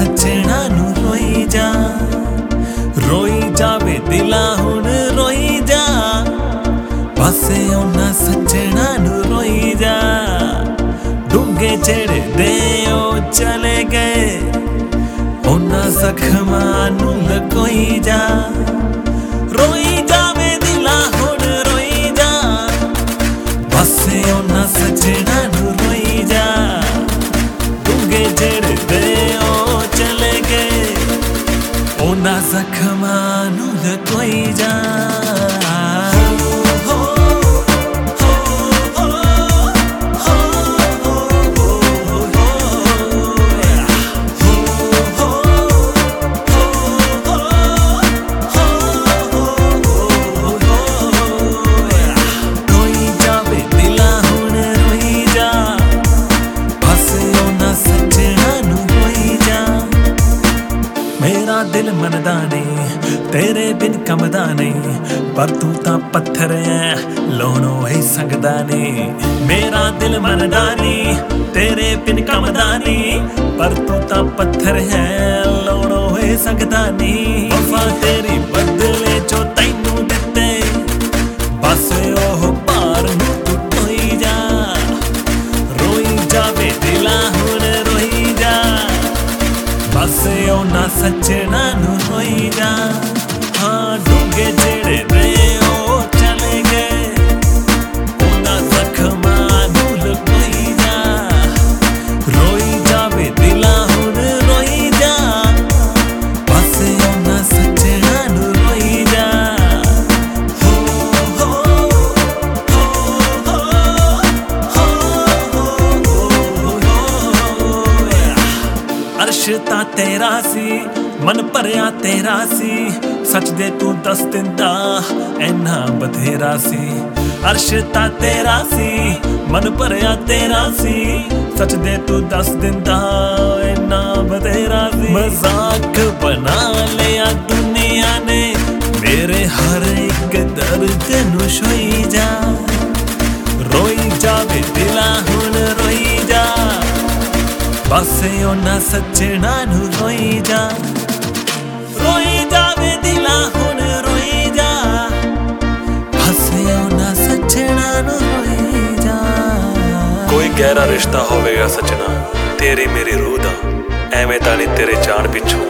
सजना नू रोई जावे दिला हुण रोई जा पासे ओना सजना नू रोई जा डूंगे चढ़ दे ओ चले गए ओना जख्मा नू लकोई जा रोई जावे दिला हुण रोई जा पासे ओना सजना नू रोई जा डूंगे चढ़ दे ओ चले गए ओना जख्मा नू लकोई जा मेरा दिल मनदा नहीं तेरे बिन कमदा नहीं पर तू तां पत्थर है लोणो ही संगदा नहीं मेरा दिल मनदा नहीं तेरे बिन कमदा नहीं पर तू तां पत्थर है लोणो ही संगदा नहीं वफा तेरी बदले जो तैनू दिते बस ओह पार नू तू ढोई जा रोई जावे दिला हुण रोई जा बस ओना सजना नू रोई जा हाँ डूंगे जेड़े दे ओ चले गए ओना जख्मा नू लकोई जा रोई जावे दिला हुण रोई जा बस ओना सजना नू रोई जा हो हो हो हो अर्श तां तेरा सी मन भरिया तेरा सी सच दे तू दस दिंदा ऐना बथेरा सी अर्श तां तेरा सी मन भरिया तेरा सी सच दे तू दस दिंदा ऐना बथेरा सी मजाक बना लिया दुनिया ने मेरे हर एक दर्द नू छोई जा रोई जावे दिला हुण रोई जा बस ओना सजना नू रोई जा रोई जावे दिला हुण रोई जा बस ओना सजना नू रोई जा कोई गहरा रिश्ता होवेगा सजना तेरी मेरी रूह दा एवें तां नहीं तेरे जान पिछों